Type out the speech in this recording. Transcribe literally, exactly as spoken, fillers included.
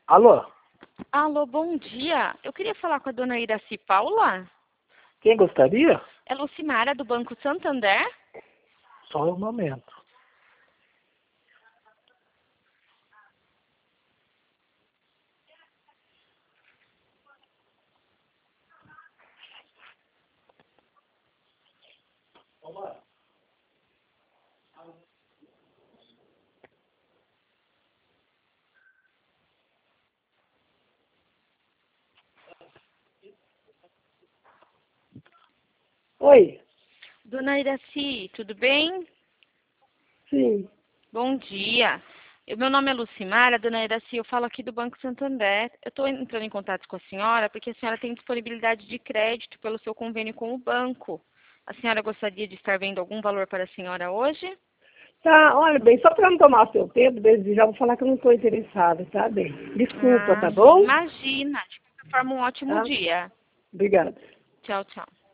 Alô? Alô, bom dia. Eu queria falar com a dona Iraci Paula. Quem gostaria? É Lucimara, do Banco Santander. Só um momento. Oi. Dona Iraci, tudo bem? Sim. Bom dia. Eu- meu nome é Lucimara, dona Iraci, eu falo aqui do Banco Santander. Eu estou entrando em contato com a senhora porque a senhora tem disponibilidade de crédito pelo seu convênio com o banco. A senhora gostaria de estar vendo algum valor para a senhora hoje? Tá, olha bem, só para não tomar seu tempo, desde já vou falar que eu não estou interessada, tá bem? Desculpa, Ah, tá bom? imagina. De qualquer forma, um ótimo Tá? dia. Obrigada. Tchau, tchau.